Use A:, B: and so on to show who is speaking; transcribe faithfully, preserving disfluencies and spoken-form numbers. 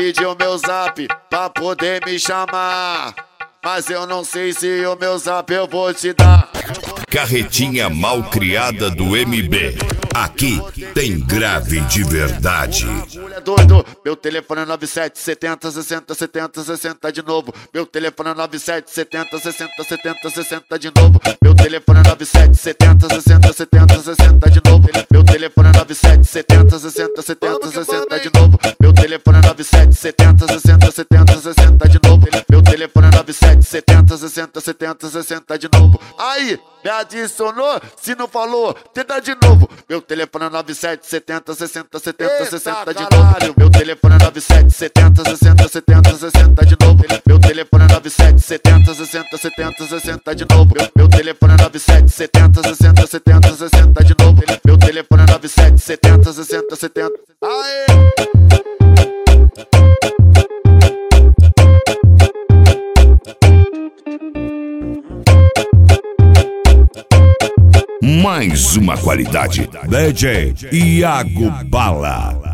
A: pediu meu zap pra poder me chamar, mas eu não sei se o meu zap eu vou te dar.
B: Carretinha mal criada do M B. Aqui tem grave de verdade.
A: É doido. Meu telefone é nove sete setenta sessenta setenta sessenta de novo. Meu telefone é nove sete setenta sessenta setenta sessenta de novo. Meu telefone é nove sete setenta sessenta setenta sessenta de novo. Meu telefone é nove sete setenta sessenta setenta sessenta de novo. Meu telefone é nove sete setenta sessenta setenta sessenta de novo. Meu telefone é nove sete setenta sessenta setenta sessenta de novo. Aí, me adicionou? Se não falou, tenta de novo. Meu telefone é nove sete setenta sessenta setenta sessenta de novo. Meu telefone é nove sete setenta sessenta setenta sessenta de novo. Meu telefone é nove sete setenta sessenta setenta sessenta de novo. Meu telefone é nove sete setenta sessenta setenta sessenta de novo. Meu telefone é nove sete setenta sessenta setenta. Aê!
B: Mais uma qualidade. D J Iago Bala.